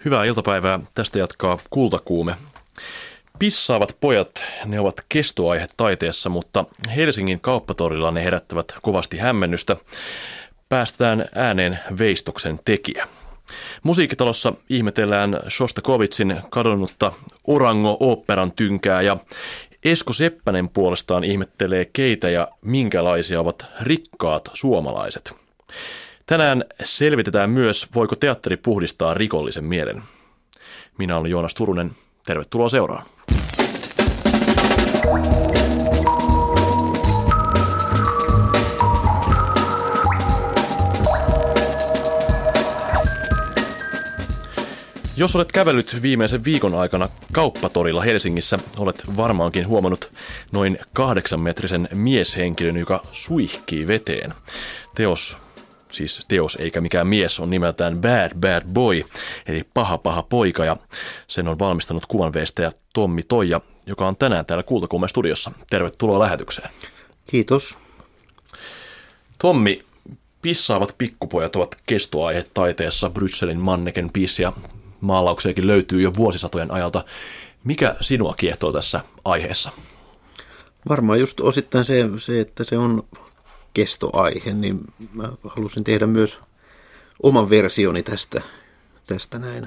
Hyvää iltapäivää. Tästä jatkaa Kultakuume. Pissaavat pojat, ne ovat kestoaihe taiteessa, mutta Helsingin kauppatorilla ne herättävät kovasti hämmennystä. Päästään ääneen veistoksen tekijä. Musiikkitalossa ihmetellään Shostakovitzin kadonnutta Orango-oopperan tynkää ja Esko Seppänen puolestaan ihmettelee keitä ja minkälaisia ovat rikkaat suomalaiset. Tänään selvitetään myös, voiko teatteri puhdistaa rikollisen mielen. Minä olen Joonas Turunen. Tervetuloa seuraan. Jos olet kävellyt viimeisen viikon aikana kauppatorilla Helsingissä, olet varmaankin huomannut noin 8-metrisen mieshenkilön, joka suihkii veteen. Teos eikä mikään mies, on nimeltään Bad Boy, eli paha poika, ja sen on valmistanut kuvanveistäjä Tommi Toija, joka on tänään täällä Kultakuumen studiossa. Tervetuloa lähetykseen. Kiitos. Tommi, pissaavat pikkupojat ovat kestoaihe taiteessa. Brysselin Manneken pissia maalauksiakin löytyy jo vuosisatojen ajalta. Mikä sinua kiehtoo tässä aiheessa? Varmaan just osittain se että se on kestoaihe, niin mä halusin tehdä myös oman versioni tästä näin.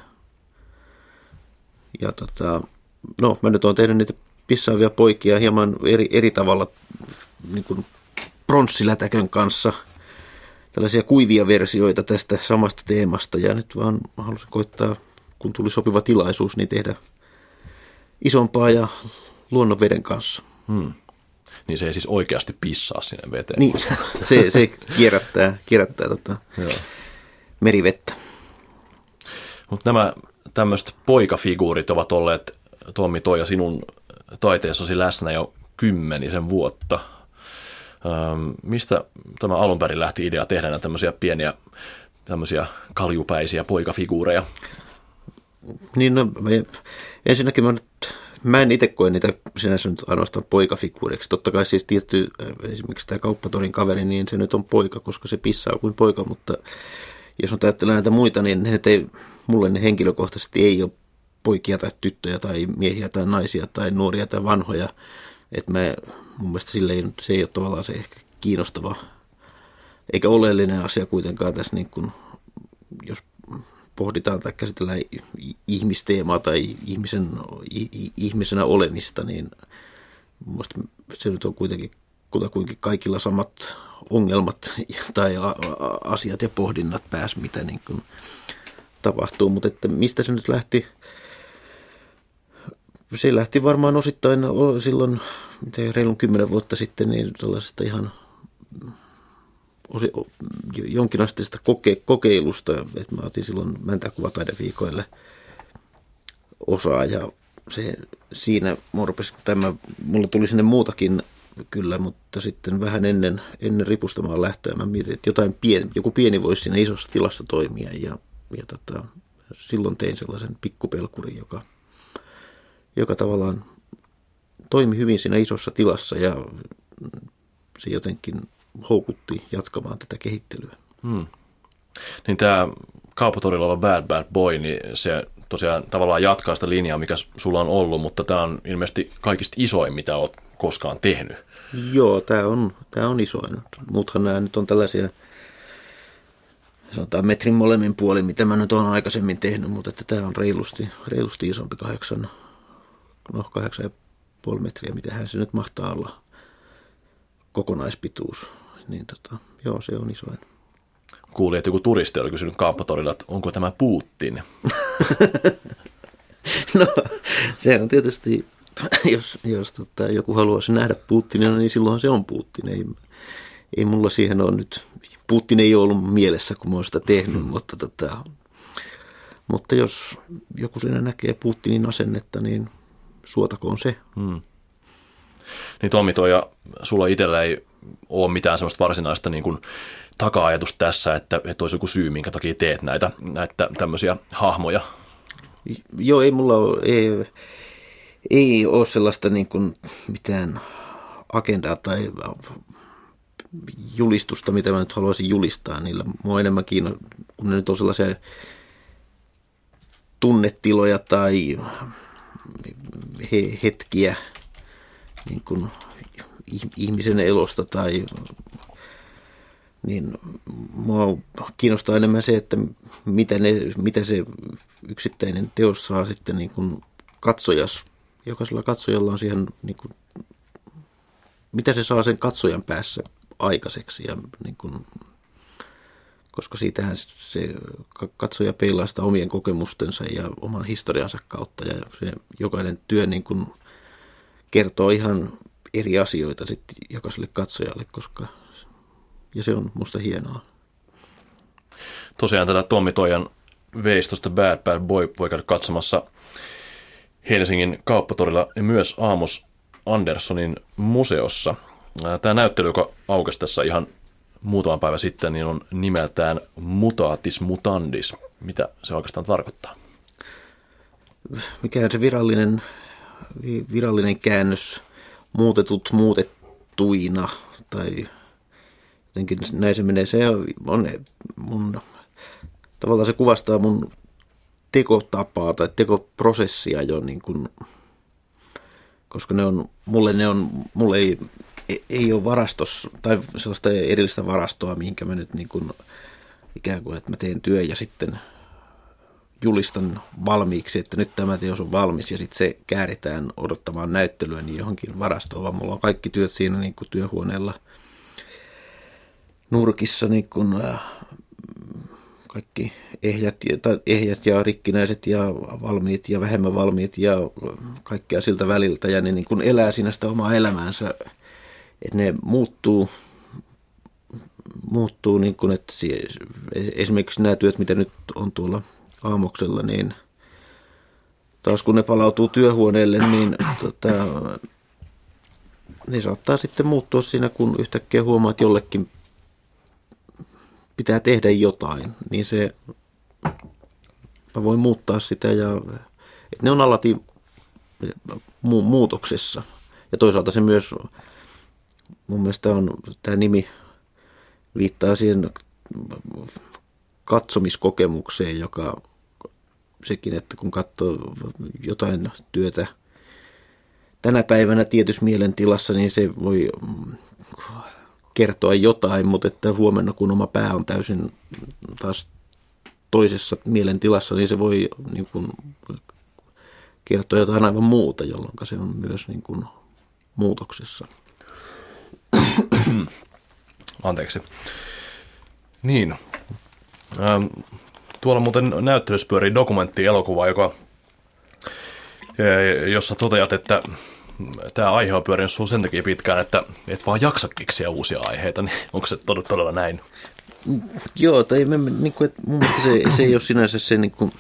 Ja mä nyt oon tehnyt niitä pissaavia poikia hieman eri tavalla niin kuin pronssilätäkön kanssa. Tällaisia kuivia versioita tästä samasta teemasta, ja nyt vaan mä halusin koittaa, kun tuli sopiva tilaisuus, niin tehdä isompaa ja luonnonveden kanssa. Niin se ei siis oikeasti pissaa sinne veteen. Niin, se kierrättää merivettä. Mutta nämä tämmöiset poikafiguurit ovat olleet, Tommi Toija, sinun taiteessasi läsnä jo 10 vuotta. Mistä tämä alun perin lähti idea tehdä näitä tämmöisiä pieniä kaljupäisiä poikafiguureja? Niin, ensinnäkin mä en itse koe niitä sinänsä nyt ainoastaan poikafiguuriksi. Totta kai siis tietty, esimerkiksi tämä kauppatorin kaveri, niin se nyt on poika, koska se pissaa kuin poika, mutta jos on ajattelee näitä muita, niin mulle ne henkilökohtaisesti ei ole poikia tai tyttöjä tai miehiä tai naisia tai nuoria tai vanhoja. Että mun mielestä se ei ole tavallaan se ehkä kiinnostava eikä oleellinen asia kuitenkaan tässä, niin kun, jos pohditaan tai käsitellään ihmisteemaa tai ihmisenä olemista, niin mun mielestä se nyt on kuitenkin kaikilla samat ongelmat tai asiat ja pohdinnat päässä, mitä niin kun tapahtuu. Mutta että mistä se nyt lähti? Se lähti varmaan osittain silloin, reilun 10 vuotta sitten, niin sellaisesta ihan jonkinasteista kokeilusta, että mä otin silloin Mäntää-kuvataideviikoille osaa, ja siinä mulla tuli sinne muutakin kyllä, mutta sitten vähän ennen ripustamaan lähtöä mä mietin, että joku pieni voisi siinä isossa tilassa toimia, ja silloin tein sellaisen pikkupelkurin, joka tavallaan toimi hyvin siinä isossa tilassa, ja se jotenkin houkutti jatkamaan tätä kehittelyä. Niin tämä kauppatorilla oleva Bad Boy, niin se tosiaan tavallaan jatkaa sitä linjaa, mikä sulla on ollut, mutta tämä on ilmeisesti kaikista isoin, mitä olet koskaan tehnyt. Joo, tämä on isoin. Muuthan nämä nyt on tällaisia, sanotaan metrin molemmin puolin, mitä mä nyt olen aikaisemmin tehnyt, mutta että tämä on reilusti isompi, 8,5 metriä, mitähän se nyt mahtaa olla kokonaispituus. Niin joo, se on isoin. Kuulin, että joku turisti oli kysynyt kauppatorilla, että onko tämä Putin? No, se on tietysti, jos joku haluaisi nähdä Putinina, niin silloinhan se on Putin. Ei mulla siihen ole nyt, Putin ei ole ollut mielessä, kun mä oon sitä tehnyt, mutta jos joku siinä näkee Putinin asennetta, niin suotakoon se. Niin Tommi Toija, sulla itsellä ei ole mitään sellaista varsinaista niin kuin taka-ajatus tässä, että olisi joku syy, minkä takia teet näitä tämmöisiä hahmoja? Joo, ei mulla ole, ei ole sellaista niin kuin mitään agendaa tai julistusta, mitä mä nyt haluaisin julistaa niillä. Mua enemmän kun ne nyt on sellaisia tunnetiloja tai hetkiä niin kuin ihmisen elosta tai niin mua kiinnostaa enemmän se, että mitä se yksittäinen teos saa sitten niin kuin jokaisella katsojalla on siihen, niin kuin, mitä se saa sen katsojan päässä aikaiseksi ja niin kuin, koska siitähän se katsoja peilaa sitä omien kokemustensa ja oman historiansa kautta ja se jokainen työ niin kuin kertoo ihan eri asioita sitten jokaiselle katsojalle, ja se on musta hienoa. Tosiaan tätä Tommi Toijan veistosta Bad Bad Boy voi käydä katsomassa Helsingin Kauppatorilla ja myös Amos Anderssonin museossa. Tämä näyttely, joka aukesi tässä ihan muutaman päivän sitten, niin on nimeltään Mutatis Mutandis. Mitä se oikeastaan tarkoittaa? Mikä on se virallinen käännös? Muutetut muutettuina tai jotenkin näin se menee. Se on tavallaan se kuvastaa mun tekotapaa tai tekoprosessia jo niin kuin, koska mulle ei ole varastossa tai sellaista erillistä varastoa, mihinkä mä nyt niin kuin, ikään kuin, että mä teen työn ja sitten julistan valmiiksi, että nyt tämä teos on valmis ja sitten se kääritään odottamaan näyttelyä niin johonkin varastoon, vaan mulla on kaikki työt siinä niin kuin työhuoneella nurkissa, niin kuin, kaikki ehjät ja rikkinäiset ja valmiit ja vähemmän valmiit ja kaikkea siltä väliltä ja ne niin kuin elää siinä sitä omaa elämäänsä, että ne muuttuu niin kuin, että esimerkiksi nämä työt, mitä nyt on tuolla Aamoksella, niin taas kun ne palautuu työhuoneelle, niin ne saattaa sitten muuttua siinä, kun yhtäkkiä huomaa, että jollekin pitää tehdä jotain, niin mä voin muuttaa sitä ja että ne on alati muutoksessa. Ja toisaalta se myös, mun mielestä tämä nimi viittaa siihen katsomiskokemukseen, joka sekin, että kun katsoo jotain työtä tänä päivänä tietyssä mielentilassa, niin se voi kertoa jotain, mutta että huomenna, kun oma pää on täysin taas toisessa mielentilassa, niin se voi niin kuin kertoa jotain aivan muuta, jolloin se on myös niin kuin muutoksessa. Anteeksi. Niin. Tuolla muuten näyttelyssä pyörii dokumenttielokuva, jossa toteat, että tämä aihe on pyörinyt sinulla sen takia pitkään, että et vaan jaksa keksiä uusia aiheita, niin onko se todella näin? Joo, tai niin kuin, että mun mielestä se ei ole sinänsä se niin kuin,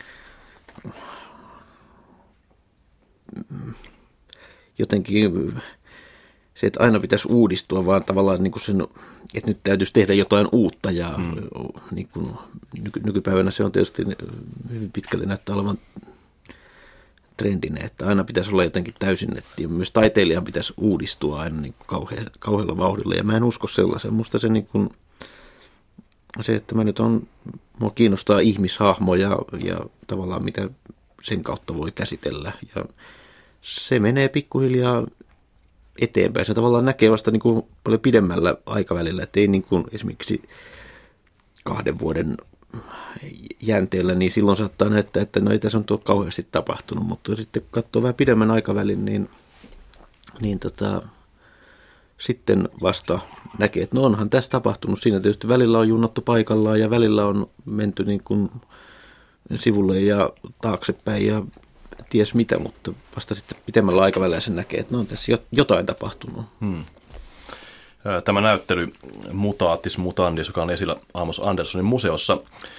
jotenkin se, että aina pitäisi uudistua, vaan tavallaan niin kuin sen, että nyt täytyisi tehdä jotain uutta ja niin kuin, nykypäivänä se on tietysti hyvin pitkälti näyttää olevan trendinä, että aina pitäisi olla jotenkin täysin netti. Myös taiteilijan pitäisi uudistua aina niin kauhealla vauhdilla, ja mä en usko sellaisen. Musta se, niin kuin, se että mua kiinnostaa ihmishahmo ja tavallaan mitä sen kautta voi käsitellä. Ja se menee pikkuhiljaa eteenpäin. Se tavallaan näkee vasta niin kuin paljon pidemmällä aikavälillä, että ei niin kuin esimerkiksi 2 vuoden jänteellä, niin silloin saattaa näyttää, että no ei tässä on tuo kauheasti tapahtunut, mutta sitten kun katsoo vähän pidemmän aikavälin, niin sitten vasta näkee, että no onhan tässä tapahtunut. Siinä tietysti välillä on junnattu paikallaan ja välillä on menty niin kuin sivulle ja taaksepäin ja ties mitä, mutta vasta sitten pitemmällä aikavälillä sen näkee, että no on tässä jotain tapahtunut. Tämä näyttely Mutatis Mutandis, joka on esillä Amos Anderssonin museossa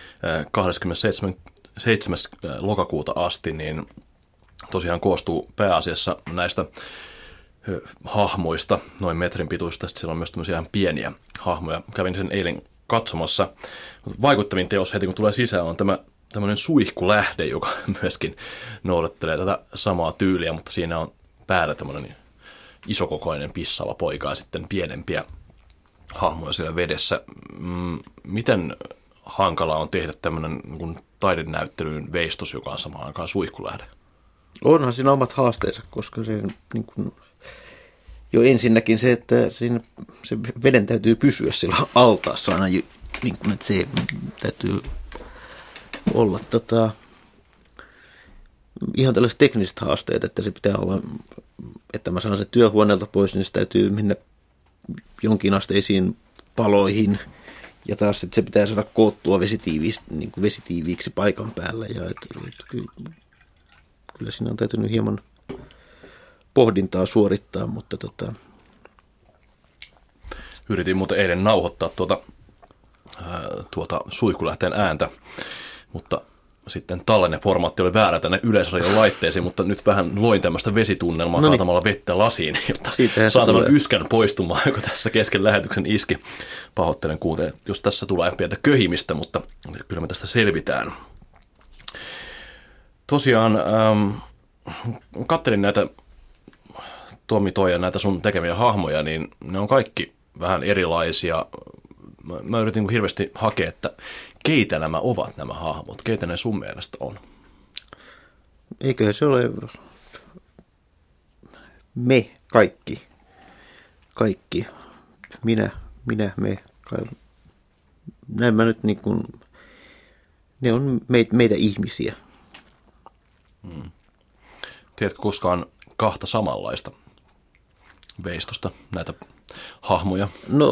27. lokakuuta asti, niin tosiaan koostuu pääasiassa näistä hahmoista, noin metrin pituista. Sitten siellä on myös tämmöisiä pieniä hahmoja. Kävin sen eilen katsomassa. Vaikuttavin teos heti kun tulee sisään on tämmöinen suihkulähde, joka myöskin noudattelee tätä samaa tyyliä, mutta siinä on päällä tämmöinen isokokoinen pissaava poika ja sitten pienempiä hahmoja siellä vedessä. Miten hankalaa on tehdä tämmöinen niin taidenäyttelyyn veistos, joka on samaan aikaan suihkulähde? Onhan siinä omat haasteensa, koska se niin kuin, jo ensinnäkin se, että siinä, se veden täytyy pysyä sillä altaassa aina, niin kuin, että se täytyy olla ihan tällaiset tekniset haasteet, että se pitää olla, että mä saan se työhuoneelta pois, niin se täytyy mennä jonkinasteisiin paloihin ja taas että se pitää saada koottua vesitiiviiksi paikan päällä ja kyllä siinä on täytynyt hieman pohdintaa suorittaa, mutta Yritin muuten eilen nauhoittaa tuota suihkulähteen ääntä, mutta sitten tallenneformaatti oli väärä tänne Yleisradion laitteisiin, mutta nyt vähän loin tämmöistä vesitunnelmaa kaatamalla vettä lasiin, jotta saan tämän yskän poistumaan, joka tässä kesken lähetyksen iski. Pahoittelen kuuntelijat, jos tässä tulee pientä köhimistä, mutta kyllä me tästä selvitään. Tosiaan katselin näitä Tommi Toijan näitä sun tekemiä hahmoja, niin ne on kaikki vähän erilaisia. Mä yritin hirveästi hakea, että keitä nämä ovat nämä hahmot, keitä ne sun mielestä on? Eiköhän se ole me kaikki. Kaikki. Minä, me. Näin mä nyt niin kuin, ne on meitä ihmisiä. Tiedätkö koskaan kahta samanlaista veistosta, näitä hahmoja?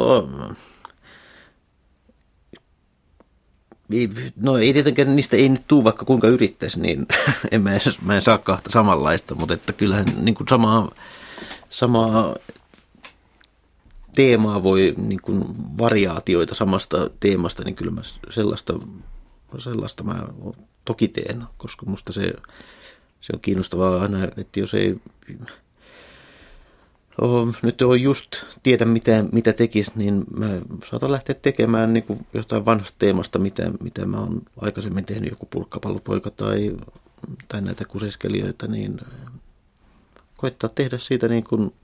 No ei tietenkään niistä ei nyt tule, vaikka kuinka yrittäisi, niin mä en saa kahta samanlaista, mutta että kyllähän niin kuin samaa teemaa voi, niin kuin variaatioita samasta teemasta, niin kyllä mä sellaista mä toki teen, koska musta se on kiinnostavaa aina, että jos ei nyt on just tiedä mitä tekisi, niin mä saatan lähteä tekemään niin kuin jostain vanhasta teemasta, mitä mä oon aikaisemmin tehnyt, joku Pulkkapallopoika tai näitä kuseskelijoita, niin koittaa tehdä siitä niin kuin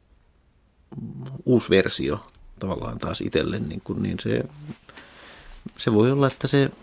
uusi versio tavallaan taas itselle, niin se voi olla, että se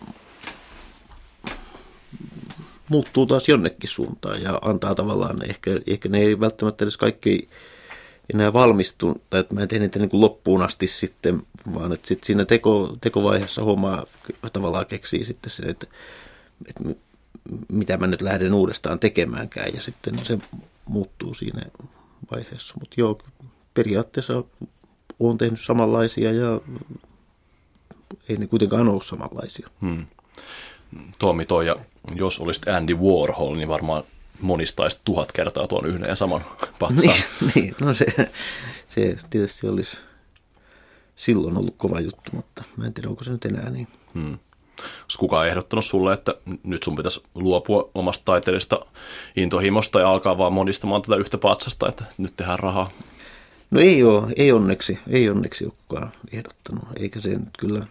muuttuu taas jonnekin suuntaan ja antaa tavallaan, ehkä ne ei välttämättä edes kaikki enää valmistu, tai että mä en tee niitä niin kuin loppuun asti sitten, vaan että sitten siinä tekovaiheessa hommaa tavallaan keksii sitten sen, että mitä mä nyt lähden uudestaan tekemäänkään, ja sitten se muuttuu siinä vaiheessa. Mutta joo, periaatteessa olen tehnyt samanlaisia, ja ei ne kuitenkaan ole samanlaisia. Tommi Toija, jos olisit Andy Warhol, niin varmaan monistaisit 1000 kertaa tuon yhden ja saman patsaan. Niin, no se tietysti olisi silloin ollut kova juttu, mutta mä en tiedä, onko se nyt enää niin. Olisi kukaan ehdottanut sulle, että nyt sun pitäisi luopua omasta taiteellisesta intohimosta ja alkaa vaan monistamaan tätä yhtä patsasta, että nyt tehdään rahaa? No ei onneksi ole kukaan ehdottanut, eikä se nyt kyllä,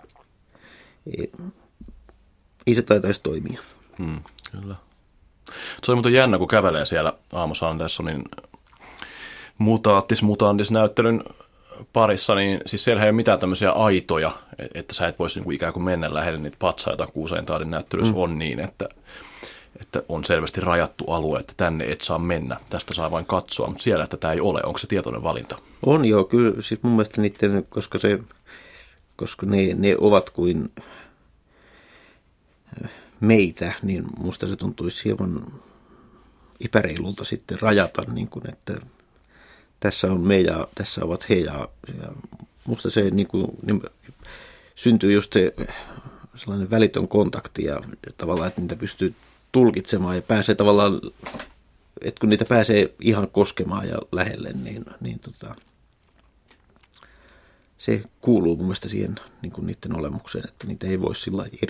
ei se taitaisi toimia. Kyllä. Se oli muuten jännä, kun kävelee siellä Amos Anderssonin Mutandis-näyttelyn parissa, niin siis siellä ei ole mitään tämmöisiä aitoja, että sä et voisi niin kuin ikään kuin mennä lähelle niitä patsaita, kun usein taidin näyttelyssä on niin, että on selvästi rajattu alue, että tänne et saa mennä, tästä saa vain katsoa, mutta siellä tätä ei ole. Onko se tietoinen valinta? On joo, kyllä siis mun mielestä niiden, koska ne ovat kuin meitä, niin musta se tuntuisi hieman epäreilulta sitten rajata, niin kuin, että tässä on me ja tässä ovat he, ja musta se niin syntyy just se sellainen välitön kontakti ja tavallaan, että niitä pystyy tulkitsemaan ja pääsee tavallaan, että kun niitä pääsee ihan koskemaan ja lähelle, niin se kuuluu mun mielestä siihen niin kuin niiden olemukseen, että niitä ei voi sillä lailla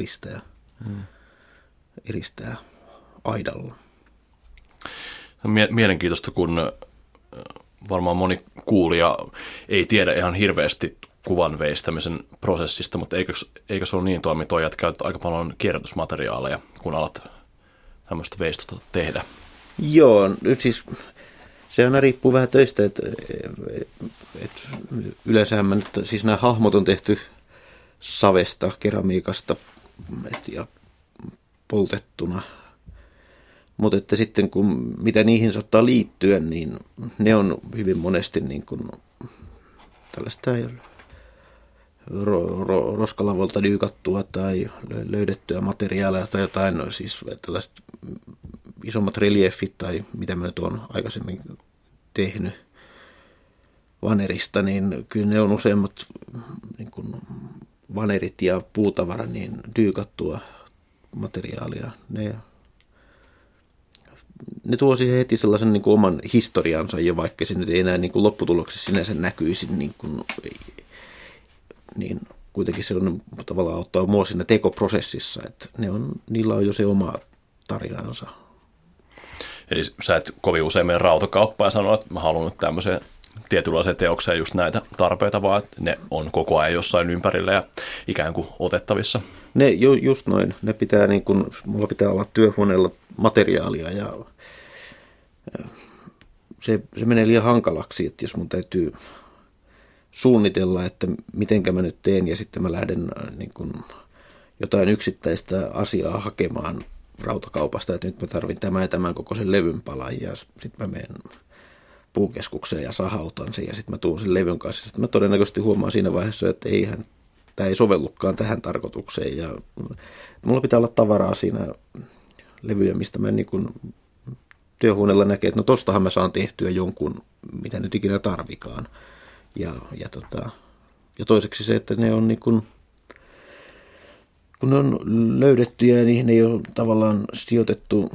eristää aidalla. Mielenkiintoista, kun varmaan moni kuulija ei tiedä ihan hirveästi kuvan veistämisen prosessista, mutta eikö se ole niin, Tommi Toija, että käytät aika paljon kierrätysmateriaaleja, kun alat tämmöistä veistosta tehdä? Joo, siis se aina riippuu vähän töistä, että yleensähän siis nämä hahmot on tehty savesta, keramiikasta ja poltettuna. Mutta että sitten kun mitä niihin saattaa liittyä, niin ne on hyvin monesti niin kuin tällaista roskalavolta dyykattua tai löydettyä materiaalia tai jotain, siis tällaiset isommat reliefit tai mitä mä nyt olen aikaisemmin tehnyt vanerista, niin kyllä ne on useimmat niin kuin vanerit ja puutavara, niin dyykattua materiaalia. Ne tuo siihen heti sellaisen niin kuin oman historiansa jo, vaikka se nyt ei enää niin kuin lopputuloksessa sinänsä näkyisi, niin kuitenkin se on tavallaan auttaa mua siinä tekoprosessissa, että niillä on jo se oma tarinansa. Eli sä et kovin usein mene rautakauppaan ja sano, että mä haluan nyt tämmöiseen tietynlaiseen teokseen just näitä tarpeita, vaan että ne on koko ajan jossain ympärillä ja ikään kuin otettavissa. Ne just noin. Ne pitää niin kuin, mulla pitää olla työhuoneella materiaalia ja se menee liian hankalaksi, että jos mun täytyy suunnitella, että mitenkä mä nyt teen ja sitten mä lähden niin kuin jotain yksittäistä asiaa hakemaan rautakaupasta, että nyt mä tarvin tämän ja tämän kokoisen levyn palan ja sitten mä menen puukeskukseen ja sahautan sen ja sitten mä tuun sen levyn kanssa. Sitten mä todennäköisesti huomaan siinä vaiheessa, että tämä ei sovellukaan tähän tarkoitukseen ja mulla pitää olla tavaraa siinä levyjä, mistä mä niin kuin työhuoneella näkee, että no tostahan mä saan tehtyä jonkun, mitä nyt ikinä tarvikaan. Ja toiseksi se, että ne on niin kuin, kun ne on löydetty ja niihin ei ole tavallaan sijoitettu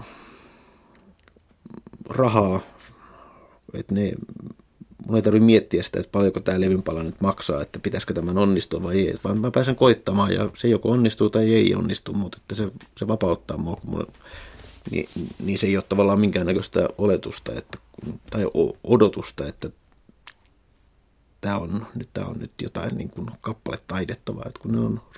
rahaa, että mun ei tarvitse miettiä sitä, että paljonko tämä levynpala nyt maksaa, että pitäisikö tämän onnistua vai ei, vaan mä pääsen koittamaan ja se joko onnistuu tai ei onnistu, mutta että se vapauttaa mua, kun niin se ei ole tavallaan minkäännäköistä oletusta tai odotusta, että tämä on nyt jotain niin kuin kappaletaidetta, vaan että kun ne on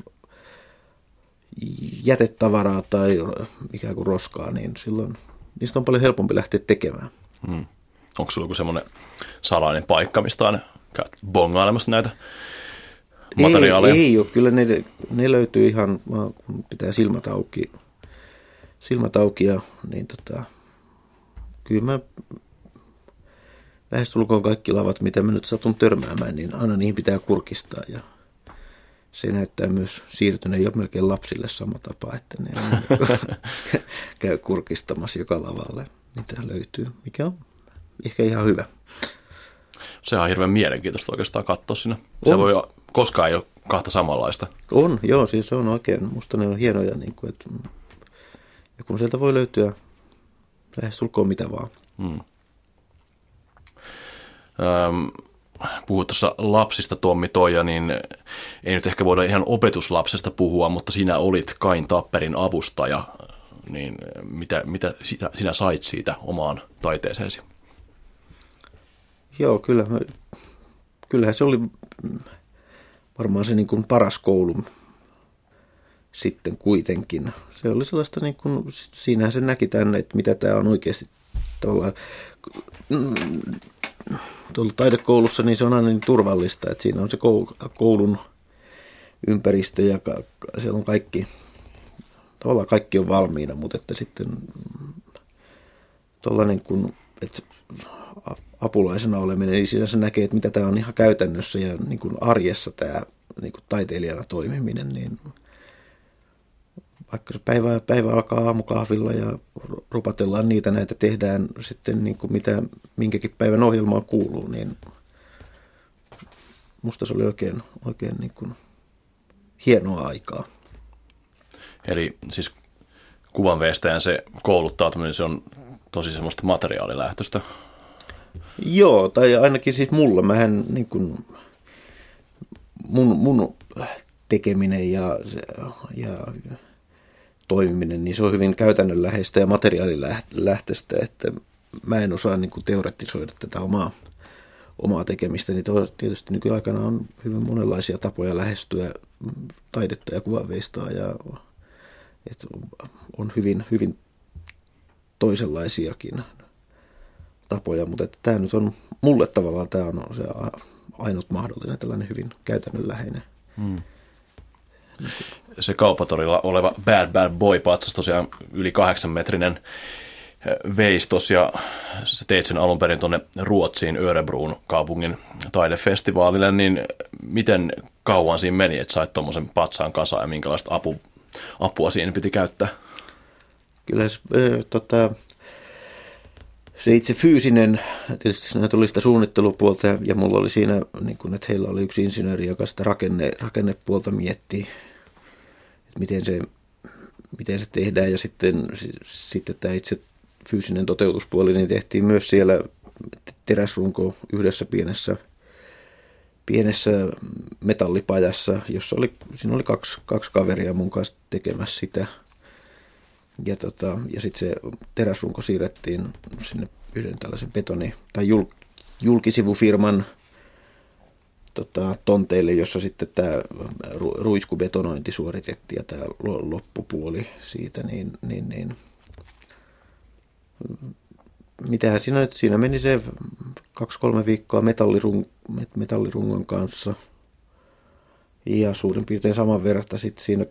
jätetavaraa tai ikään kuin roskaa, niin silloin niistä on paljon helpompi lähteä tekemään. Onko sulla joku semmoinen salainen paikka, mistä aina käyt bongailemassa näitä materiaaleja? Ei ole, kyllä ne löytyy ihan, kun pitää silmät auki ja niin kyllä mä lähestulkoon kaikki lavat, mitä mä nyt satun törmäämään, niin aina niihin pitää kurkistaa ja se näyttää myös siirtyneen jo melkein lapsille sama tapa, että ne käy kurkistamassa joka lavalle, mitä löytyy, mikä on ehkä ihan hyvä. Se on hirveän mielenkiintoista oikeastaan katsoa siinä. Se voi koskaan ei ole kahta samanlaista. On, joo, siis se on oikein. Musta ne on hienoja, niin kuin, että, ja kun sieltä voi löytyä lähestulkoon mitä vaan. Puhuit tuossa lapsista, Tommi Toija, niin ei nyt ehkä voida ihan opetuslapsesta puhua, mutta sinä olit Kain Tapperin avustaja, niin mitä sinä sait siitä omaan taiteeseesi? Joo, kyllähän se oli varmaan se niin kuin paras koulu sitten kuitenkin. Se oli sellaista, niin kuin, siinähän se näki tänne, että mitä tämä on oikeasti tavallaan. Tuolla taidekoulussa niin se on aina niin turvallista, että siinä on se koulun ympäristö ja siellä on tavallaan kaikki on valmiina, mutta että sitten tuollainen kun, että apulaisena oleminen, niin siinä se näkee, että mitä tämä on ihan käytännössä ja niin kuin arjessa tämä niin kuin taiteilijana toimiminen, niin vaikka se päivä alkaa aamukahvilla ja rupatellaan näitä tehdään sitten niin kuin mitä minkäkin päivän ohjelmaan kuuluu, niin musta se oli oikein niin kuin hienoa aikaa. Eli siis kuvanveistäjän se kouluttautuminen, se on tosi semmoista materiaalilähtöistä. Joo, tai ainakin siis mulla. Mähän niin kuin mun tekeminen ja toimiminen, niin se on hyvin käytännönläheistä ja materiaalilähtöistä, että mä en osaa niin kuin teoretisoida tätä omaa tekemistä. Niin tietysti nykyaikana on hyvin monenlaisia tapoja lähestyä taidetta ja kuvanveistaa ja että on hyvin, hyvin toisenlaisiakin tapoja, mutta että tämä nyt on mulle tavallaan tämä on se ainut mahdollinen tällainen hyvin käytännönläheinen. se Kauppatorilla oleva Bad Boy-patsas, tosiaan yli 8-metrinen veistos, ja sä teit sen alun perin tuonne Ruotsiin Örebroon kaupungin taidefestivaalille, niin miten kauan siinä meni, että sait tuommoisen patsaan kasaan ja minkälaista apua siinä piti käyttää? Kyllä se itse fyysinen, tietysti siinä tuli sitä suunnittelupuolta ja mulla oli siinä, niin kun, että heillä oli yksi insinööri, joka sitä rakennepuolta mietti, että miten se tehdään, ja sitten tämä itse fyysinen toteutuspuoli niin tehtiin myös siellä teräsrunko yhdessä pienessä metallipajassa, jossa siinä oli kaksi kaveria mun kanssa tekemässä sitä. Ja sitten se teräsrunko siirrettiin sinne yhden tällaisen tai julkisivufirman tonteille, jossa sitten tämä ruiskubetonointi suoritettiin ja tämä loppupuoli siitä, niin mitähän siinä meni se 2-3 viikkoa metallirungon kanssa ja suurin piirtein saman verran sitten siinä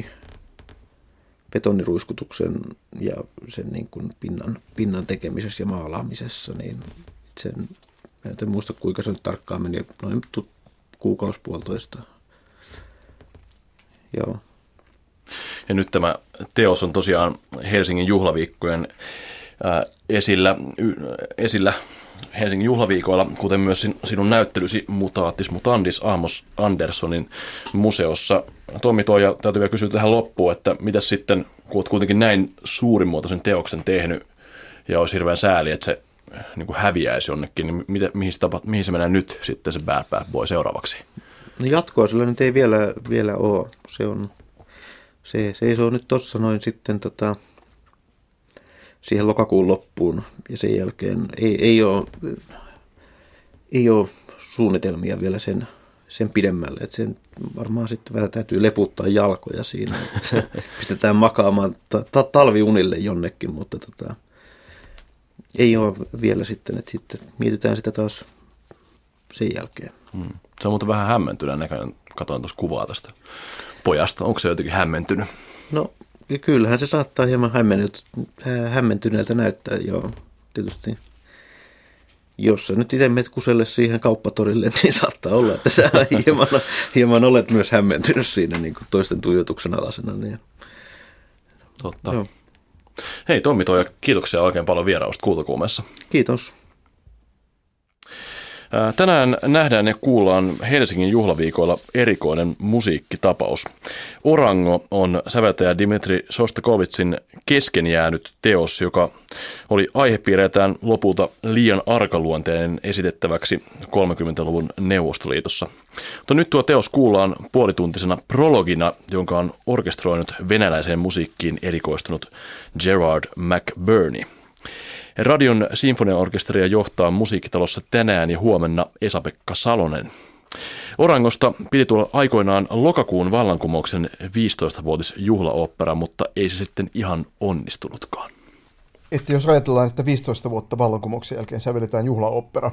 betoniruiskutuksen ja sen niin kuin pinnan tekemisessä ja maalaamisessa, niin en muista kuinka se nyt tarkkaan meni, noin kuukausi-puolitoista. Joo. Ja nyt tämä teos on tosiaan Helsingin juhlaviikkojen esillä Helsingin juhlaviikoilla, kuten myös sinun näyttelysi Mutatis Mutandis Amos Anderssonin museossa. Tommi Toija, täytyy vielä kysyä tähän loppuun, että mitä sitten, kun olet kuitenkin näin suurimuotoisen teoksen tehnyt ja olisi hirveän sääli, että se niin kuin häviäisi jonnekin, niin mihin se menee nyt sitten se Bad Boy seuraavaksi? No jatkoa sillä nyt ei vielä ole. Se seisoo nyt tuossa noin sitten siihen lokakuun loppuun, ja sen jälkeen ei ole suunnitelmia vielä sen pidemmälle, että sen varmaan sitten vähän täytyy leputtaa jalkoja siinä, että pistetään makaamaan talviunille jonnekin, mutta ei ole vielä sitten, että sitten mietitään sitä taas sen jälkeen. Se on muuten vähän hämmentyneen näköinen, katsoin tuossa kuvaa tästä pojasta, onko se jotenkin hämmentynyt? No kyllähän se saattaa hieman hämmentyneeltä näyttää, joo, tietysti. Jos sä nyt itse menet kuselle siihen Kauppatorille, niin saattaa olla, että sä hieman olet myös hämmentynyt siinä niin kuin toisten tuijotuksen alasena. Niin. Totta. Joo. Hei Tommi Toija, kiitoksia oikein paljon vierailusta Kultakuumeessa. Kiitos. Tänään nähdään ja kuullaan Helsingin juhlaviikoilla erikoinen musiikkitapaus. Orango on säveltäjä Dmitri Sostakovitsin kesken jäänyt teos, joka oli aihepiireiltään lopulta liian arkaluonteinen esitettäväksi 30-luvun Neuvostoliitossa. Mutta nyt tuo teos kuullaan puolituntisena prologina, jonka on orkestroinut venäläiseen musiikkiin erikoistunut Gerard McBurney. Radion sinfoniaorkesteria johtaa musiikkitalossa tänään ja huomenna Esa-Pekka Salonen. Orangosta piti tulla aikoinaan lokakuun vallankumouksen 15-vuotisjuhlaopera, mutta ei se sitten ihan onnistunutkaan. Että jos ajatellaan, että 15 vuotta vallankumouksen jälkeen sävelletään juhlaopera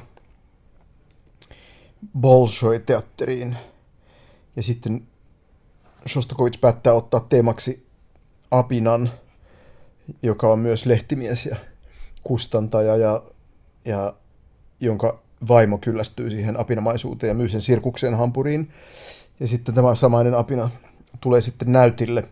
Bolshoi-teatteriin ja sitten Shostakovich päättää ottaa teemaksi Apinan, joka on myös lehtimies ja kustantaja ja jonka vaimo kyllästyy siihen apinamaisuuteen ja myy sen sirkukseen Hampuriin. Ja sitten tämä samainen apina tulee sitten näytille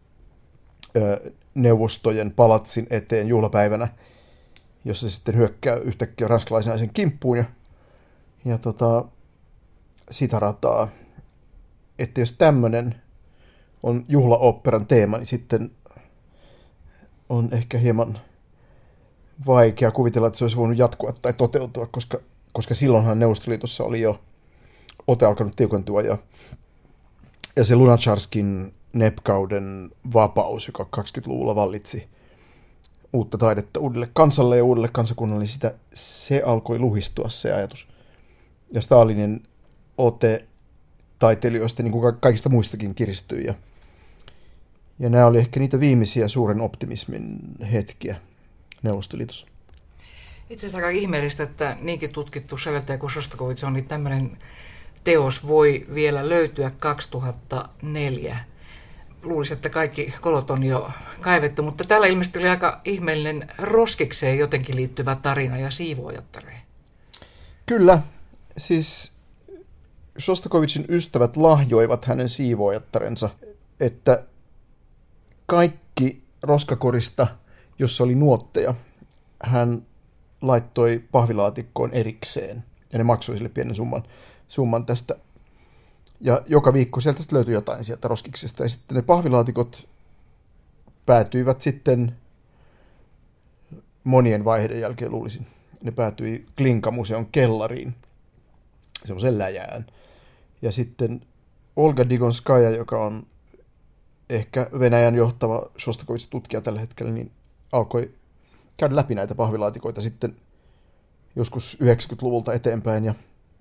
neuvostojen palatsin eteen juhlapäivänä, jossa se sitten hyökkää yhtäkkiä ranskalaisnaisen kimppuun ja sitä rataa, että jos tämmöinen on juhlaoopperan teema, niin sitten on ehkä hieman vaikea kuvitella, että se olisi voinut jatkua tai toteutua, koska silloinhan Neuvostoliitossa oli jo ote alkanut tiukentua ja se Lunacharskin NEP-kauden vapaus, joka 20-luvulla vallitsi uutta taidetta uudelle kansalle ja uudelle kansakunnalle, niin se alkoi luhistua se ajatus. Ja Stalinin ote taiteilijoista, niin kuin kaikista muistakin, kiristyi. Ja nämä oli ehkä niitä viimeisiä suuren optimismin hetkiä Neuvostoliitossa. Itse asiassa aika ihmeellistä, että niinkin tutkittu säveltäjä kuin Shostakovich on, niin tämmöinen teos voi vielä löytyä 2004. luulisi, että kaikki kolot on jo kaivettu, mutta täällä ilmeisesti oli aika ihmeellinen roskikseen jotenkin liittyvä tarina ja siivoojattareen. Kyllä, siis Šostakovičin ystävät lahjoivat hänen siivoojattarensa, että kaikki roskakorista, jossa oli nuotteja, hän laittoi pahvilaatikkoon erikseen, ja ne maksoi sille pienen summan tästä. Ja joka viikko sieltä löytyi jotain sieltä roskiksesta, ja sitten ne pahvilaatikot päätyivät sitten monien vaiheiden jälkeen, luulisin. Ne päätyi Glinka-museon kellariin, semmoisen läjään. Ja sitten Olga Digonskaja, joka on ehkä Venäjän johtava Šostakovič-tutkija tällä hetkellä, niin alkoi käydä läpi näitä pahvilaatikoita sitten joskus 90-luvulta eteenpäin. Ja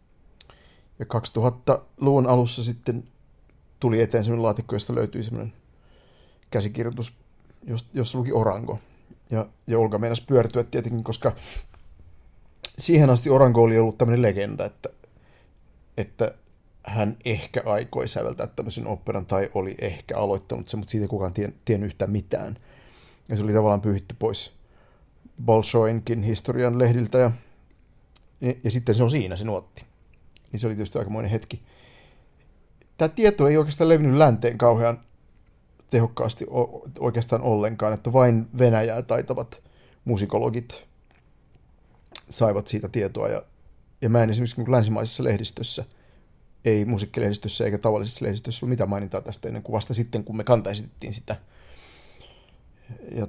2000-luvun alussa sitten tuli eteen semmoinen laatikko, josta löytyi semmoinen käsikirjoitus, jossa luki Orango. Ja Olga meinasi pyörtyä tietenkin, koska siihen asti Orango oli ollut tämmöinen legenda, että hän ehkä aikoi säveltää tämmöisen operan tai oli ehkä aloittanut sen, mutta siitä ei kukaan tiennyt yhtään mitään. Ja se oli tavallaan pyyhitty pois Bolshoinkin historian lehdiltä ja sitten se on siinä, se nuotti. Niin se oli tietysti aikamoinen hetki. Tämä tieto ei oikeastaan levinnyt länteen kauhean tehokkaasti oikeastaan ollenkaan, että vain Venäjää taitavat musikologit saivat siitä tietoa. Ja mä en esimerkiksi länsimaisessa lehdistössä, ei musiikkilehdistössä eikä tavallisessa lehdistössä ollut mitään mainintaa tästä ennen kuin vasta sitten, kun me kantaesitettiin sitä. Ja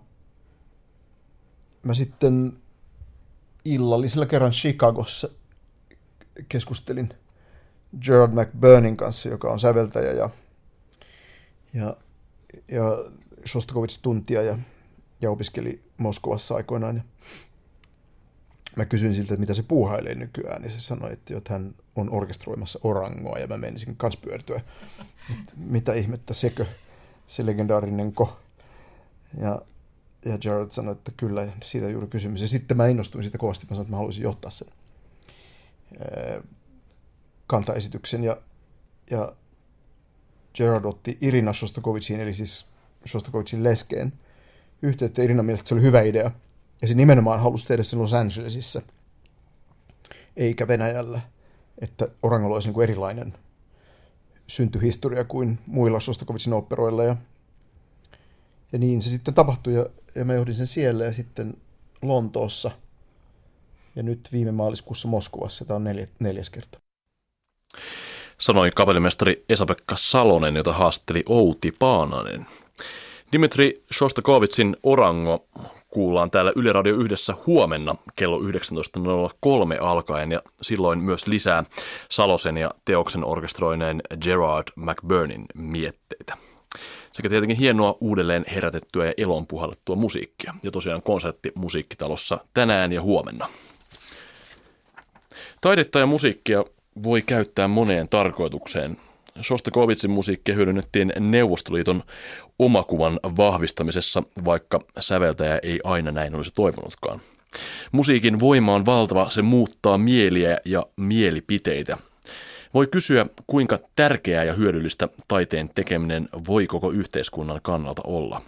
mä sitten illallisella kerran Chicagossa keskustelin Gerard McBurnin kanssa, joka on säveltäjä ja Šostakovič-tuntija ja opiskeli Moskovassa aikoinaan. Ja mä kysyin siltä, että mitä se puuhailee nykyään, ja se sanoi, että hän on orkestroimassa Orangoa, ja mä menisin kans pyörtyä. Mitä ihmettä, sekö se legendaarinen ko? Ja Gerard sanoi, että kyllä, siitä juuri kysymys. Ja sitten mä innostuin siitä kovasti, mä sanoin, että mä haluaisin johtaa sen kantaesityksen, ja Gerard otti Irina Šostakovičiin, eli siis Šostakovičin leskeen, yhteyttä. Irina mielestä, että se oli hyvä idea, ja se nimenomaan halusi tehdä sen Los Angelesissa, eikä Venäjällä, että Orangolla olisi niin kuin erilainen syntyhistoria kuin muilla Šostakovičin operoilla, ja niin se sitten tapahtui, ja mä johdin sen siellä, ja sitten Lontoossa, ja nyt viime maaliskuussa Moskovassa. Tämä on neljäs kerta. Sanoi kapellimestari Esa-Pekka Salonen, jota haastatteli Outi Paananen. Dmitri Šostakovičin Orango kuullaan täällä Yle Radio 1 huomenna kello 19.03 alkaen, ja silloin myös lisää Salosen ja teoksen orkestroineen Gerard McBurnin mietteitä. Sekä tietenkin hienoa uudelleen herätettyä ja eloon puhallettua musiikkia. Ja tosiaan konsertti Musiikkitalossa tänään ja huomenna. Taidetta ja musiikkia voi käyttää moneen tarkoitukseen. Šostakovičin musiikkia hyödynnettiin Neuvostoliiton omakuvan vahvistamisessa, vaikka säveltäjä ei aina näin olisi toivonutkaan. Musiikin voima on valtava, se muuttaa mieliä ja mielipiteitä. Voi kysyä, kuinka tärkeää ja hyödyllistä taiteen tekeminen voi koko yhteiskunnan kannalta olla.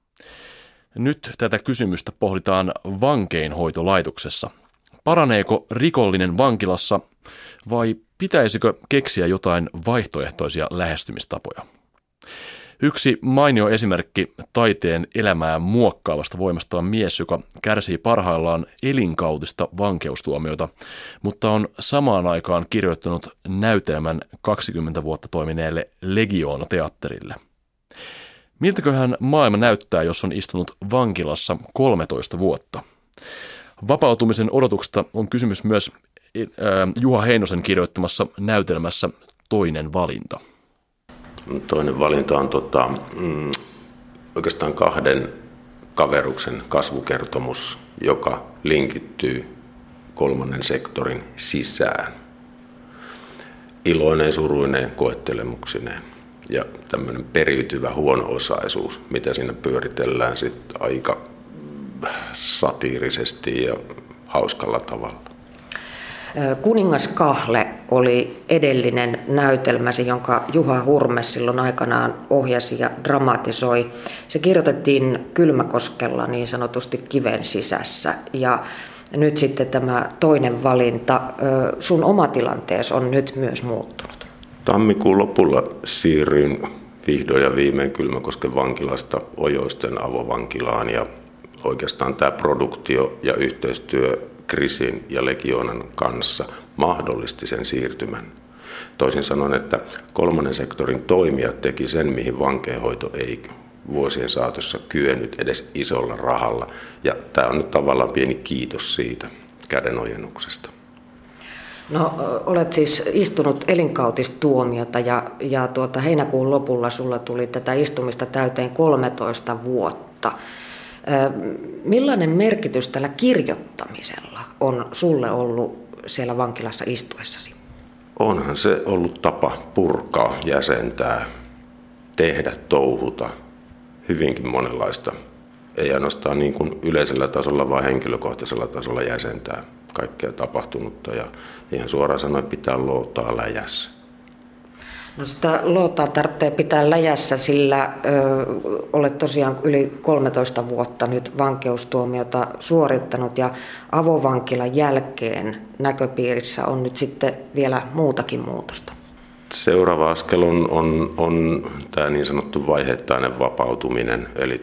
Nyt tätä kysymystä pohditaan vankeinhoitolaitoksessa. Paraneeko rikollinen vankilassa vai pitäisikö keksiä jotain vaihtoehtoisia lähestymistapoja? Yksi mainio esimerkki taiteen elämää muokkaavasta voimasta on mies, joka kärsii parhaillaan elinkautista vankeustuomiota, mutta on samaan aikaan kirjoittanut näytelmän 20 vuotta toimineelle Legioona-teatterille. Miltäköhän maailma näyttää, jos on istunut vankilassa 13 vuotta? Vapautumisen odotuksesta on kysymys myös Juha Heinosen kirjoittamassa näytelmässä Toinen valinta. Toinen valinta on oikeastaan kahden kaveruksen kasvukertomus, joka linkittyy kolmannen sektorin sisään. Iloinen, suruinen, koettelemuksineen ja tämmöinen periytyvä huono-osaisuus, mitä siinä pyöritellään sitten aika satiirisesti ja hauskalla tavalla. Kuningas Kahle oli edellinen näytelmäsi, jonka Juha Hurme silloin aikanaan ohjasi ja dramatisoi. Se kirjoitettiin Kylmäkoskella niin sanotusti kiven sisässä. Ja nyt sitten tämä toinen valinta, sun oma tilanteesi on nyt myös muuttunut. Tammikuun lopulla siirryin vihdoin ja viimein Kylmäkosken vankilasta Ojoisten avovankilaan, ja oikeastaan tämä produktio ja yhteistyö Krisin ja Legionan kanssa mahdollisti sen siirtymän. Toisin sanoen, että kolmannen sektorin toimijat teki sen, mihin vankeinhoito ei vuosien saatossa kyennyt edes isolla rahalla. Ja tämä on nyt tavallaan pieni kiitos siitä kädenojennuksesta. No, olet siis istunut elinkautistuomiota ja heinäkuun lopulla sulla tuli tätä istumista täyteen 13 vuotta. Millainen merkitys tällä kirjoittamisella on sulle ollut siellä vankilassa istuessasi? Onhan se ollut tapa purkaa, jäsentää, tehdä, touhuta hyvinkin monenlaista. Ei ainoastaan niin kuin yleisellä tasolla, vaan henkilökohtaisella tasolla jäsentää kaikkea tapahtunutta, ja ihan suoraan sanoen pitää lootaa läjässä. No sitä lootaa tarvitsee pitää läjässä, sillä olet tosiaan yli 13 vuotta nyt vankeustuomiota suorittanut, ja avovankilan jälkeen näköpiirissä on nyt sitten vielä muutakin muutosta. Seuraava askel on tämä niin sanottu vaiheittainen vapautuminen, eli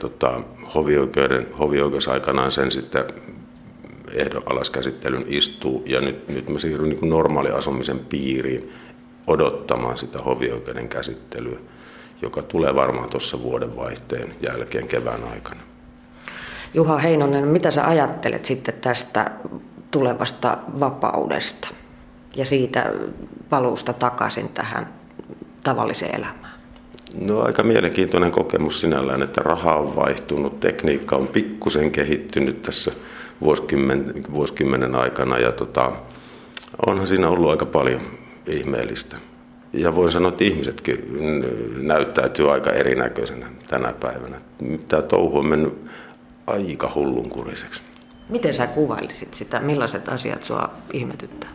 hovioikeus aikanaan sen sitten ehdonalaiskäsittelyn istuu, ja nyt mä siirryn niin kuin normaaliasumisen piiriin odottamaan sitä hovioikeuden käsittelyä, joka tulee varmaan tuossa vuodenvaihteen jälkeen kevään aikana. Juha Heinonen, mitä sä ajattelet sitten tästä tulevasta vapaudesta ja siitä paluusta takaisin tähän tavalliseen elämään? No, aika mielenkiintoinen kokemus sinällään, että raha on vaihtunut, tekniikka on pikkusen kehittynyt tässä vuosikymmenen aikana, ja onhan siinä ollut aika paljon ihmeellistä. Ja voin sanoa, että ihmisetkin näyttäytyy aika erinäköisenä tänä päivänä. Tämä touhu on mennyt aika hullunkuriseksi. Miten sä kuvailisit sitä? Millaiset asiat sua ihmetyttää?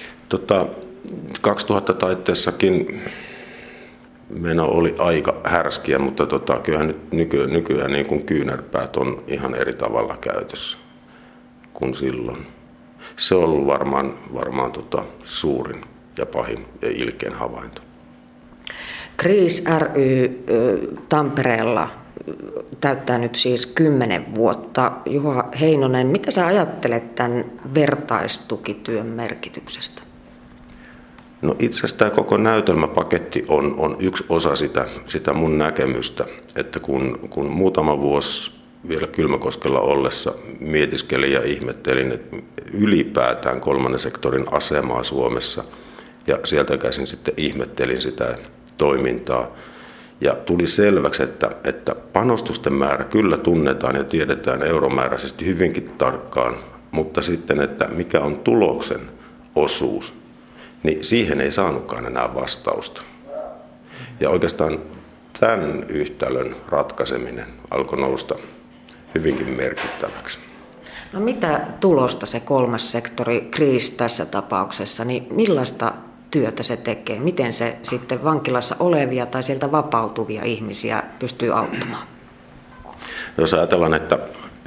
2000 taitteessakin meno oli aika härskiä, mutta kyllähän nyt nykyään niin kuin kyynärpäät on ihan eri tavalla käytössä kuin silloin. Se on ollut varmaan suurin ja pahin ja ilkein havainto. KRIIS ry Tampereella täyttää nyt siis 10 vuotta. Juha Heinonen, mitä sä ajattelet tämän vertaistukityön merkityksestä? No, itse asiassa tämä koko näytelmäpaketti on yksi osa sitä mun näkemystä, että kun muutama vuosi vielä Kylmäkoskella ollessa mietiskelin ja ihmettelin, että ylipäätään kolmannen sektorin asemaa Suomessa, ja sieltä käsin sitten ihmettelin sitä toimintaa. Ja tuli selväksi, että panostusten määrä kyllä tunnetaan ja tiedetään euromääräisesti hyvinkin tarkkaan, mutta sitten, että mikä on tuloksen osuus, niin siihen ei saanutkaan enää vastausta. Ja oikeastaan tämän yhtälön ratkaiseminen alkoi nousta hyvinkin merkittäväksi. No, mitä tulosta se kolmas sektori, KRIIS tässä tapauksessa, niin millaista työtä se tekee? Miten se sitten vankilassa olevia tai sieltä vapautuvia ihmisiä pystyy auttamaan? Jos ajatellaan, että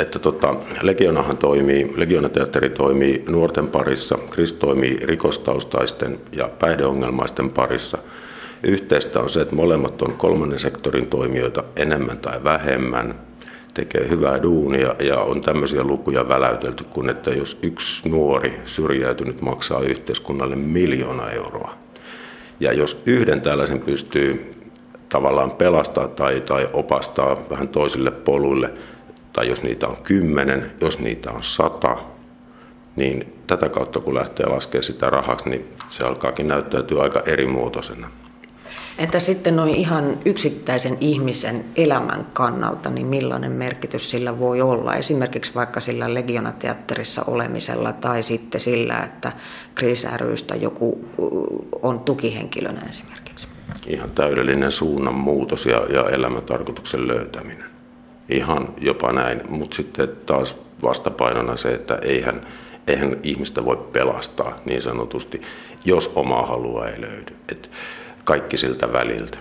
Legionateatteri toimii nuorten parissa, KRIIS toimii rikostaustaisten ja päihdeongelmaisten parissa. Yhteistä on se, että molemmat on kolmannen sektorin toimijoita enemmän tai vähemmän, tekee hyvää duunia, ja on tämmöisiä lukuja väläytelty, kun että jos yksi nuori syrjäytynyt maksaa yhteiskunnalle 1 000 000 euroa, ja jos yhden tällaisen pystyy tavallaan pelastaa tai opastaa vähän toisille poluille, tai jos niitä on 10, jos niitä on 100, niin tätä kautta kun lähtee laskemaan sitä rahaksi, niin se alkaakin näyttäytyä aika erimuotoisena. Entä sitten noin ihan yksittäisen ihmisen elämän kannalta, niin millainen merkitys sillä voi olla? Esimerkiksi vaikka sillä Legionateatterissa olemisella tai sitten sillä, että KRIIS ry:stä joku on tukihenkilönä esimerkiksi. Ihan täydellinen suunnanmuutos ja elämäntarkoituksen löytäminen. Ihan jopa näin, mutta sitten taas vastapainona se, että Eihän ihmistä voi pelastaa niin sanotusti, jos omaa halua ei löydy. Et kaikki siltä väliltä.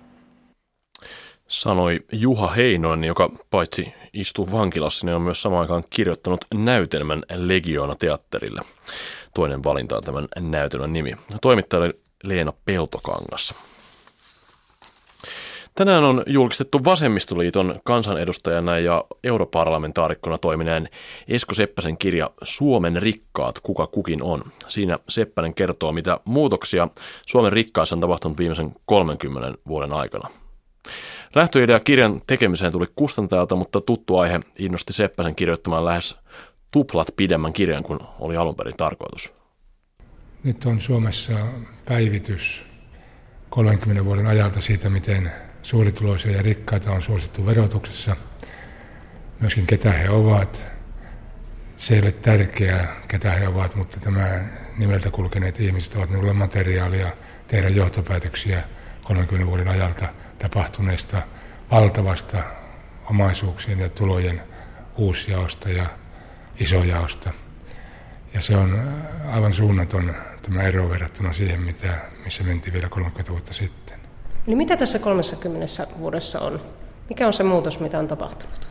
Sanoi Juha Heinonen, joka paitsi istuu vankilassa, niin on myös samaan aikaan kirjoittanut näytelmän Legioona teatterille. Toinen valinta on tämän näytelmän nimi. Toimittaja oli Leena Peltokangas. Tänään on julkistettu Vasemmistoliiton kansanedustajana ja europarlamentaarikkona toimineen Esko Seppäsen kirja Suomen rikkaat, kuka kukin on. Siinä Seppänen kertoo, mitä muutoksia Suomen rikkaissa on tapahtunut viimeisen 30 vuoden aikana. Lähtöidea kirjan tekemiseen tuli kustantajalta, mutta tuttu aihe innosti Seppäsen kirjoittamaan lähes tuplat pidemmän kirjan kuin oli alun perin tarkoitus. Nyt on Suomessa päivitys 30 vuoden ajalta siitä, miten suurituloisia ja rikkaita on suosittu verotuksessa. Myöskin ketä he ovat. Se ei ole tärkeää, ketä he ovat, mutta tämä nimeltä kulkeneet ihmiset ovat minulle materiaalia tehdä johtopäätöksiä 30 vuoden ajalta tapahtuneesta valtavasta omaisuuksien ja tulojen uusjaosta ja isojaosta. Ja se on aivan suunnaton tämä ero verrattuna siihen, missä mentiin vielä 30 vuotta sitten. Eli mitä tässä 30 vuodessa on? Mikä on se muutos, mitä on tapahtunut?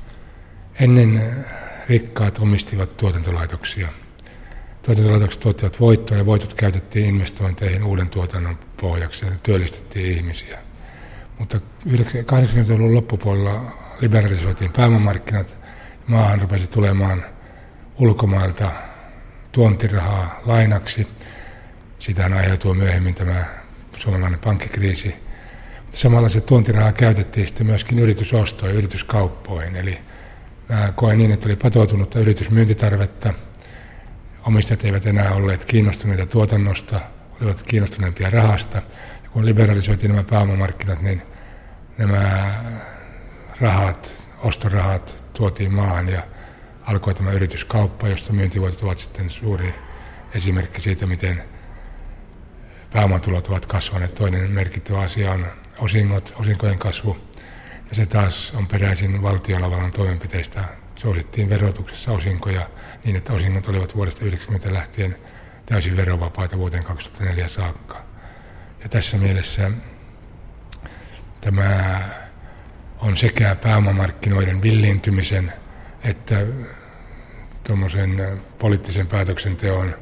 Ennen rikkaat omistivat tuotantolaitoksia. Tuotantolaitokset tuottivat voittoa ja voitot käytettiin investointeihin uuden tuotannon pohjaksi ja työllistettiin ihmisiä. Mutta 80-luvun loppupuolella liberalisoitiin pääomamarkkinat. Maahan rupesi tulemaan ulkomailta tuontirahaa lainaksi. Sitähän aiheutuu myöhemmin tämä suomalainen pankkikriisi. Samalla se tuontirahaa käytettiin sitten myöskin yritysostoihin, yrityskauppoihin. Eli mä koen niin, että oli patoutunutta yritysmyyntitarvetta. Omistajat eivät enää olleet kiinnostuneita tuotannosta, olivat kiinnostuneempia rahasta. Ja kun liberalisoitiin nämä pääomamarkkinat, niin nämä rahat, ostorahat tuotiin maahan ja alkoi tämä yrityskauppa, josta myyntivoitot ovat sitten suuri esimerkki siitä, miten pääomatulot ovat kasvaneet. Toinen merkittävä asia on osinkojen kasvu, ja se taas on peräisin valtionvallan toimenpiteistä. Suosittiin verotuksessa osinkoja niin, että osingot olivat vuodesta 1990 lähtien täysin verovapaita vuoteen 2004 saakka. Ja tässä mielessä tämä on sekä pääomamarkkinoiden villiintymisen että tuommoisen poliittisen päätöksenteon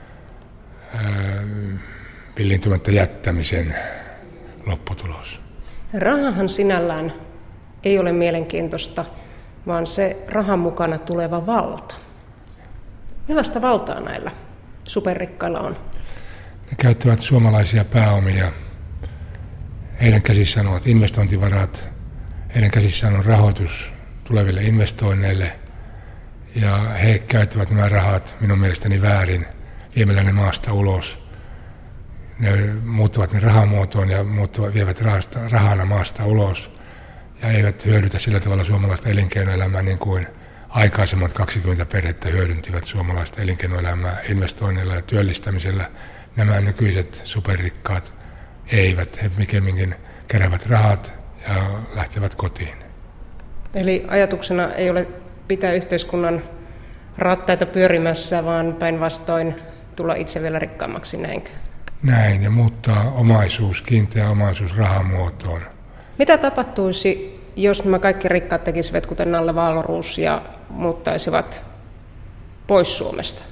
villiintymättä jättämisen lopputulos. Rahahan sinällään ei ole mielenkiintoista, vaan se rahan mukana tuleva valta. Millaista valtaa näillä superrikkailla on? Ne käyttävät suomalaisia pääomia. Heidän käsissään ovat investointivarat, heidän käsissään on rahoitus tuleville investoinneille, ja he käyttävät nämä rahat minun mielestäni väärin viemällä ne maasta ulos. Ne muuttavat ne rahamuotoon ja vievät rahana maasta ulos ja eivät hyödytä sillä tavalla suomalaista elinkeinoelämää niin kuin aikaisemmat 20 perhettä hyödyntivät suomalaista elinkeinoelämää investoinneilla ja työllistämisellä. Nämä nykyiset superrikkaat eivät, he pikemminkin keräävät rahat ja lähtevät kotiin. Eli ajatuksena ei ole pitää yhteiskunnan rattaita pyörimässä, vaan päinvastoin tulla itse vielä rikkaammaksi, näinkö? Näin, ja muuttaa kiinteä omaisuus rahamuotoon. Mitä tapahtuisi, jos nämä kaikki rikkaat tekisivät kuten Nalle Wahlroos ja muuttaisivat pois Suomesta?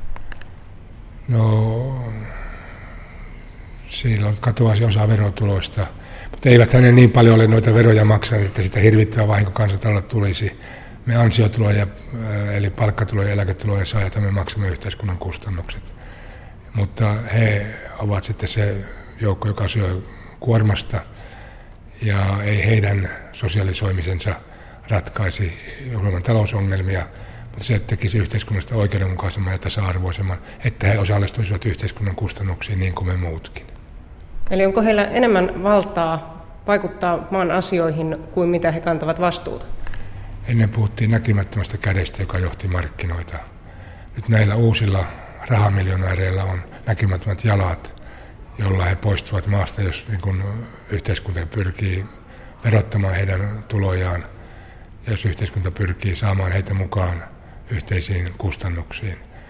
No, silloin katoaisi osa verotuloista, mutta eivät hänen niin paljon ole noita veroja maksaneet, että sitä hirvittävää vahinko kansantalolle tulisi. Me ansiotuloja, eli palkkatuloja ja eläketuloja saajat, me maksamme yhteiskunnan kustannukset. Mutta he ovat sitten se joukko, joka syö kuormasta, ja ei heidän sosialisoimisensa ratkaisi Suomen talousongelmia, mutta se tekisi yhteiskunnasta oikeudenmukaisemman ja tasa-arvoisemman, että he osallistuisivat yhteiskunnan kustannuksiin niin kuin me muutkin. Eli onko heillä enemmän valtaa vaikuttaa maan asioihin kuin mitä he kantavat vastuuta? Ennen puhuttiin näkymättömästä kädestä, joka johti markkinoita. Nyt näillä uusilla rahamiljonääreillä on näkymättömät jalat, jolla he poistuvat maasta, jos niin kun yhteiskunta pyrkii verottamaan heidän tulojaan, ja jos yhteiskunta pyrkii saamaan heitä mukaan yhteisiin kustannuksiin.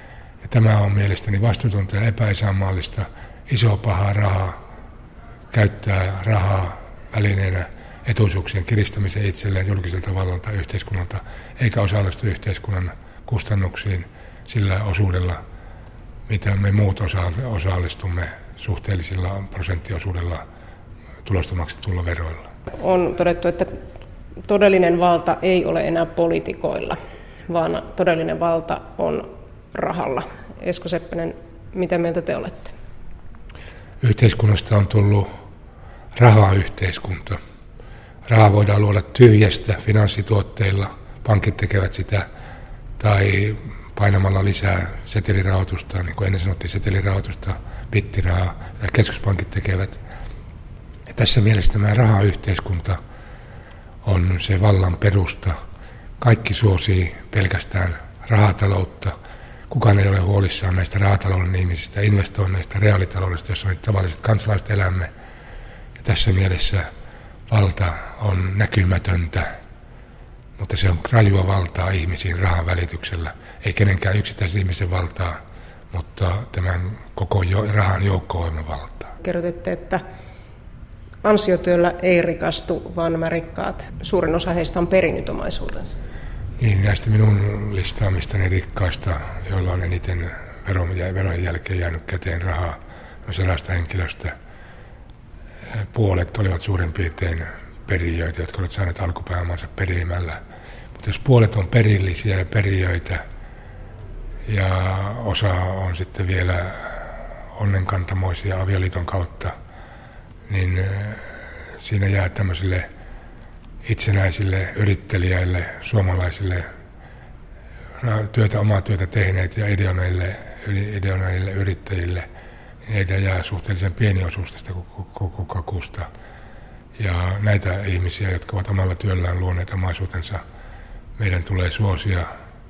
Ja tämä on mielestäni vastuutonta ja epäisänmaallista, iso paha rahaa, käyttää rahaa välineenä etuisuuksien kiristämiseen itselleen julkiselta vallalta yhteiskunnalta, eikä osallistu yhteiskunnan kustannuksiin sillä osuudella, mitä me muut osallistumme suhteellisilla prosenttiosuudella tulosta maksetuilla veroilla. On todettu, että todellinen valta ei ole enää poliitikoilla, vaan todellinen valta on rahalla. Esko Seppänen, mitä mieltä te olette? Yhteiskunnasta on tullut rahayhteiskunta. Rahaa voidaan luoda tyhjästä finanssituotteilla, pankit tekevät sitä, tai painamalla lisää setelirahoitusta, niin kuin ennen sanottiin setelirahoitusta, bittirahaa, ja keskuspankit tekevät. Ja tässä mielessä tämä rahayhteiskunta on se vallan perusta. Kaikki suosii pelkästään rahataloutta. Kukaan ei ole huolissaan näistä rahatalouden ihmisistä, investoinneista, reaalitaloudesta, jossa me tavalliset kansalaiset elämme. Ja tässä mielessä valta on näkymätöntä, mutta se on rajua valtaa ihmisiin rahan välityksellä. Ei kenenkään yksittäisen ihmisen valtaa, mutta tämän koko rahan joukkovoiman valtaa. Kerrotitte, että ansiotyöllä ei rikastu, vaan nämä rikkaat, suurin osa heistä on perinyt omaisuutensa. Niin, näistä minun listaamistani rikkaista, joilla on eniten verojen jälkeen jäänyt käteen rahaa, noin 100 henkilöstä, puolet olivat suurin piirtein perijöitä, jotka olivat saaneet alkupääomansa perimällä. Mutta jos puolet on perillisiä ja perijöitä ja osa on sitten vielä onnenkantamoisia avioliiton kautta, niin siinä jää tämmöisille itsenäisille yrittelijöille, suomalaisille omaa työtä tehneet ja ideoneille yrittäjille, niin heitä jää suhteellisen pieni osuus tästä koko kakusta. Ja näitä ihmisiä, jotka ovat omalla työllään luoneet omaisuutensa, meidän tulee suosia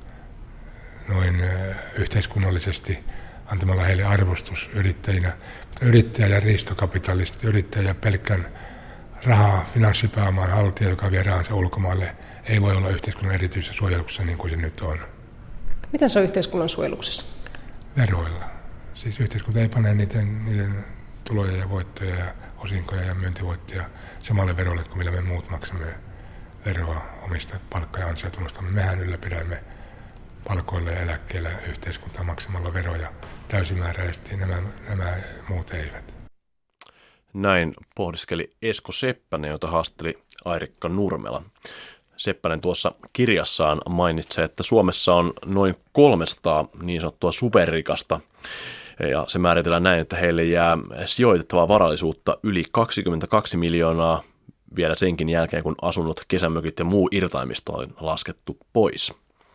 noin yhteiskunnallisesti antamalla heille arvostus yrittäjinä. Mutta yrittäjä ja riistokapitalistit, yrittäjä pelkkän rahaa finanssipääomaan haltija, joka vie rahansa ulkomaille, ei voi olla yhteiskunnan erityisessä suojeluksessa niin kuin se nyt on. Miten se on yhteiskunnan suojeluksessa? Veroilla. Siis yhteiskunta ei pane niiden tuloja ja voittoja ja osinkoja ja myyntivoittoja samalle verolle kuin millä me muut maksamme veroa omista palkka- ja ansiotulostamme. Mehän ylläpidämme palkoilla ja eläkkeellä yhteiskuntaa maksamalla veroja täysimääräisesti. Nämä muut eivät. Näin pohdiskeli Esko Seppänen, jota haasteli Airikka Nurmela. Seppänen tuossa kirjassaan mainitsee, että Suomessa on noin 300 niin sanottua superrikasta. Ja se määritellään näin, että heille jää sijoitettavaa varallisuutta yli 22 miljoonaa vielä senkin jälkeen, kun asunnot, kesämökit ja muu irtaimisto on laskettu pois.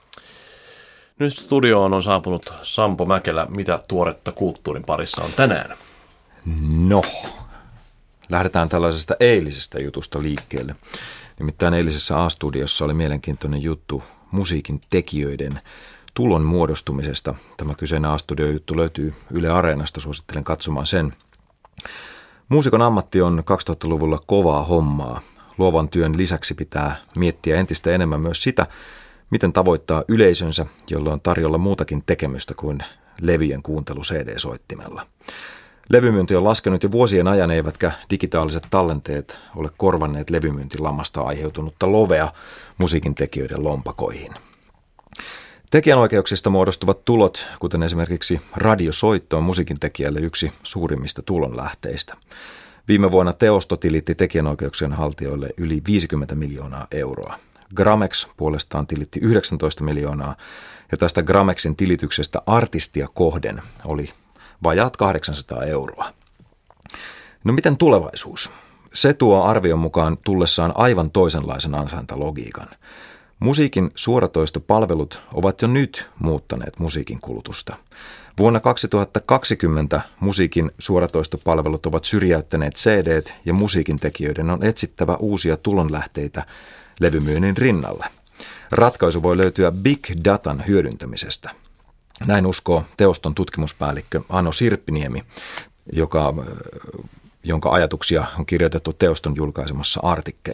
Nyt studioon on saapunut Sampo Mäkelä. Mitä tuoretta kulttuurin parissa on tänään? No, lähdetään tällaisesta eilisestä jutusta liikkeelle. Nimittäin eilisessä A-studiossa oli mielenkiintoinen juttu musiikin tekijöiden tulon muodostumisesta. Tämä kyseinen A-studio-juttu löytyy Yle Areenasta, suosittelen katsomaan sen. Muusikon ammatti on 2000-luvulla kovaa hommaa. Luovan työn lisäksi pitää miettiä entistä enemmän myös sitä, miten tavoittaa yleisönsä, jolla on tarjolla muutakin tekemystä kuin levyjen kuuntelu CD-soittimella. Levymyynti on laskenut jo vuosien ajan, eivätkä digitaaliset tallenteet ole korvanneet levymyyntilamasta aiheutunutta lovea musiikin tekijöiden lompakoihin. Tekijänoikeuksista muodostuvat tulot, kuten esimerkiksi radiosoitto, on musiikin tekijälle yksi suurimmista tulonlähteistä. Viime vuonna Teosto tilitti tekijänoikeuksien haltijoille yli 50 miljoonaa euroa. Gramex puolestaan tilitti 19 miljoonaa, ja tästä Gramexin tilityksestä artistia kohden oli vajaat 800 euroa. No miten tulevaisuus? Se tuo arvion mukaan tullessaan aivan toisenlaisen ansaintalogiikan. Musiikin suoratoistopalvelut ovat jo nyt muuttaneet musiikin kulutusta. Vuonna 2020 musiikin suoratoistopalvelut ovat syrjäyttäneet CD:t ja musiikin tekijöiden on etsittävä uusia tulonlähteitä levymyynnin rinnalle. Ratkaisu voi löytyä big datan hyödyntämisestä. Näin uskoo Teoston tutkimuspäällikkö Ano Sirppiniemi, jonka ajatuksia on kirjoitettu Teoston julkaisemassa artikkelissa.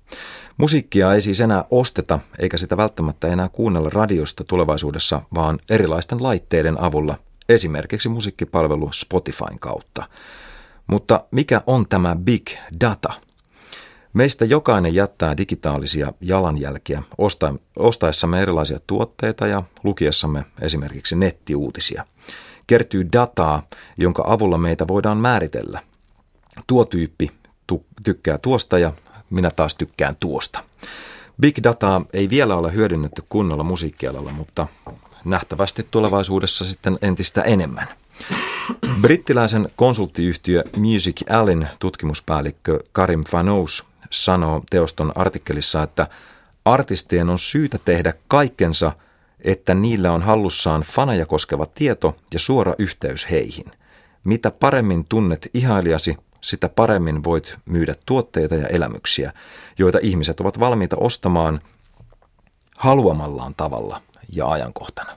Musiikkia ei siis enää osteta, eikä sitä välttämättä enää kuunnella radiosta tulevaisuudessa, vaan erilaisten laitteiden avulla, esimerkiksi musiikkipalvelu Spotifyn kautta. Mutta mikä on tämä big data? Meistä jokainen jättää digitaalisia jalanjälkiä ostaessamme erilaisia tuotteita ja lukiessamme esimerkiksi nettiuutisia. Kertyy dataa, jonka avulla meitä voidaan määritellä. Tuo tyyppi tykkää tuosta ja minä taas tykkään tuosta. Big dataa ei vielä ole hyödynnetty kunnolla musiikkialalla, mutta nähtävästi tulevaisuudessa sitten entistä enemmän. Brittiläisen konsulttiyhtiö Music Allyn tutkimuspäällikkö Karim Fanous sanoo teoston artikkelissa, että artistien on syytä tehdä kaikkensa, että niillä on hallussaan faneja koskeva tieto ja suora yhteys heihin. Mitä paremmin tunnet ihailijasi, sitä paremmin voit myydä tuotteita ja elämyksiä, joita ihmiset ovat valmiita ostamaan haluamallaan tavalla ja ajankohtana.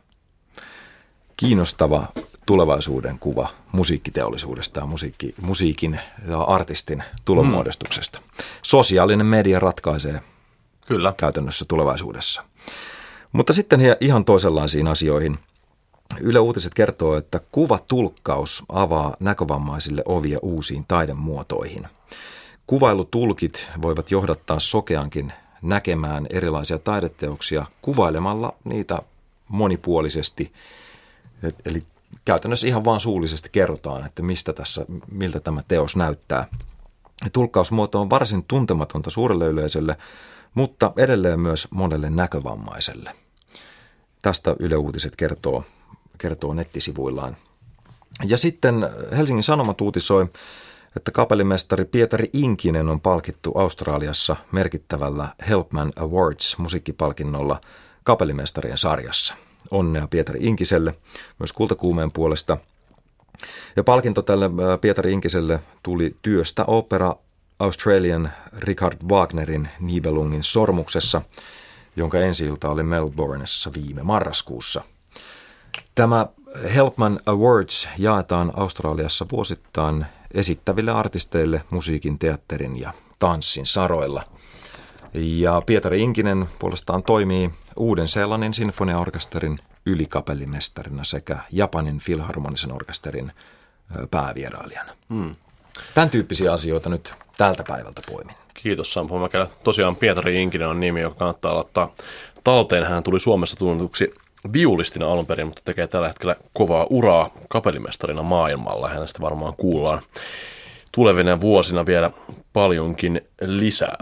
Kiinnostava tulevaisuuden kuva musiikkiteollisuudesta ja musiikin ja artistin tulonmuodostuksesta. Sosiaalinen media ratkaisee kyllä käytännössä tulevaisuudessa. Mutta sitten ihan toisenlaisiin asioihin. Yle Uutiset kertoo, että kuvatulkkaus avaa näkövammaisille ovia uusiin taidemuotoihin. Kuvailutulkit voivat johdattaa sokeankin näkemään erilaisia taideteoksia kuvailemalla niitä monipuolisesti. Eli käytännössä ihan vaan suullisesti kerrotaan, että miltä tämä teos näyttää. Tulkkausmuoto on varsin tuntematonta suurelle yleisölle, mutta edelleen myös monelle näkövammaiselle. Tästä Yle Uutiset kertoo nettisivuillaan. Ja sitten Helsingin Sanomat uutisoi, että kapellimestari Pietari Inkinen on palkittu Australiassa merkittävällä Helpman Awards musiikkipalkinnolla kapellimestarien sarjassa. Onnea Pietari Inkiselle, myös Kultakuumeen puolesta. Ja palkinto tälle Pietari Inkiselle tuli työstä opera Australian Richard Wagnerin Nibelungin sormuksessa, jonka ensi-ilta oli Melbourneessa viime marraskuussa. Tämä Helpman Awards jaetaan Australiassa vuosittain esittäville artisteille musiikin, teatterin ja tanssin saroilla. Ja Pietari Inkinen puolestaan toimii Uuden-Seelannin sinfoniaorkesterin ylikapellimestarina sekä Japanin filharmonisen orkesterin päävierailijana. Tämän tyyppisiä asioita nyt tältä päivältä poimin. Kiitos Sampo. Tosiaan Pietari Inkinen on nimi, joka kannattaa laittaa talteen. Hän tuli Suomessa tunnetuksi viulistina alun perin, mutta tekee tällä hetkellä kovaa uraa kapellimestarina maailmalla. Hänestä varmaan kuullaan tulevina vuosina vielä paljonkin lisää.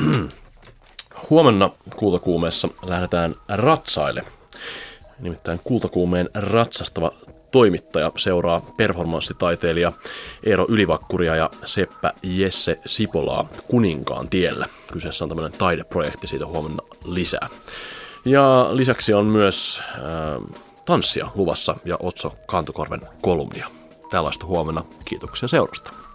Huomenna Kultakuumeessa lähdetään ratsaille. Nimittäin Kultakuumeen ratsastava toimittaja seuraa performanssitaiteilija Eero Ylivakkuria ja seppä Jesse Sipolaa Kuninkaan tiellä. Kyseessä on tämmöinen taideprojekti, siitä huomenna lisää. Ja lisäksi on myös tanssia luvassa ja Otso Kantokorven kolumnia. Tällaista huomenna. Kiitoksia seurasta.